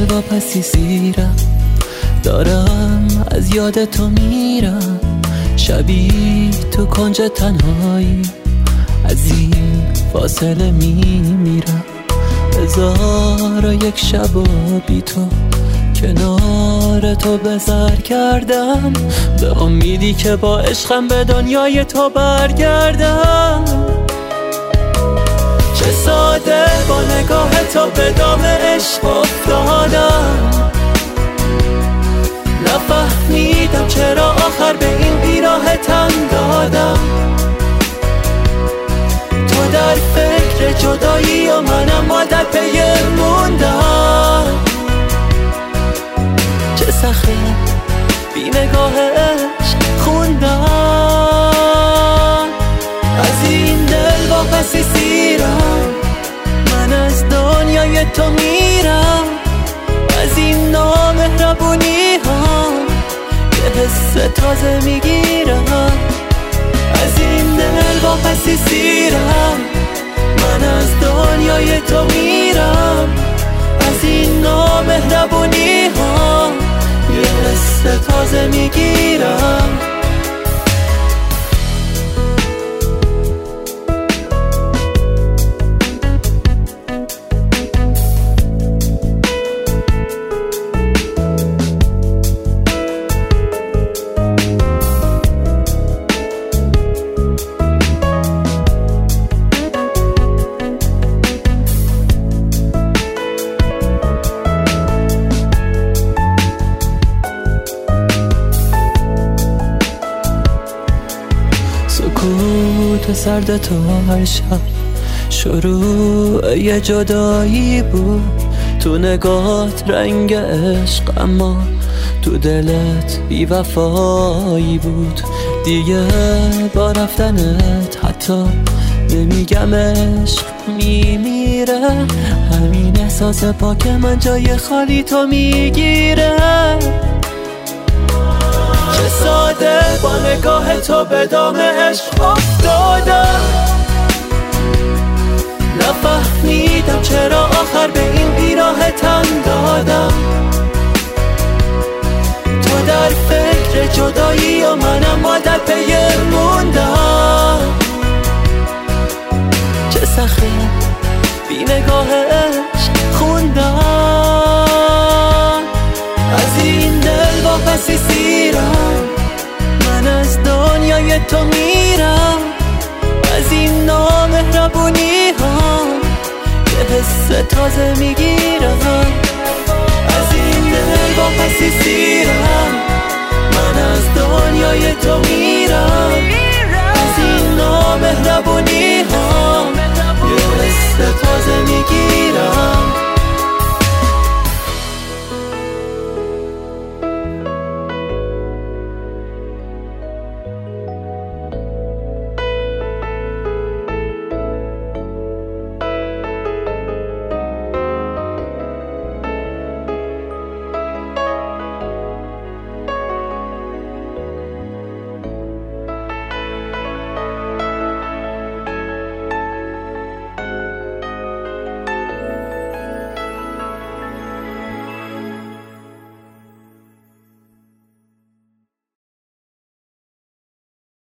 دل واپسی سیرم، دارم از یاد تو میرم. شبی تو کنج تنهایی از این فاصله میمیرم. هزار یک شب و بی تو کنار تو بسر کردم، به امیدی که با عشقم به دنیای تو برگردم. چه ساده با نگاه تو به دام عشق افتادم، نفهمیدم چرا آخر به این بیراه تن دادم. تو در فکر جدایی و منم ما در پی موندم. چه سخی بی نگاهش خوندم، از این دل واپسی سیرم. من از دنیای تو میرم، از این نامهربونی ها یه حس تازه میگیرم. از این دل واپسی سیرم، من از دنیای تو میرم. از این نامهربونی ها یه حس تازه میگیرم. سکوت سرد تو هر شب شروع یه جدایی بود. تو نگات رنگ عشق اما تو دلت بی وفایی بود. دیگه با رفتنت حتی نمیگم عشق میمیره، همین احساس پاک من جای خالی تو میگیره. چه ساده با نگاه تو به دام عشق افتادم، نفهمیدم چرا آخر به این بیراه تن دادم. تو در فکر جدایی و منم ما در پی موندم. چه سخی بی نگاهش خوندم، از این دل واپسی سیرم. من از دنیای تو میرم، از این نامهربونی ها یه حس تازه میگیرم. از این دل واپسی سیرم، من از دنیای تو میرم. از این نامهربونی ها یه حس تازه میگیرم.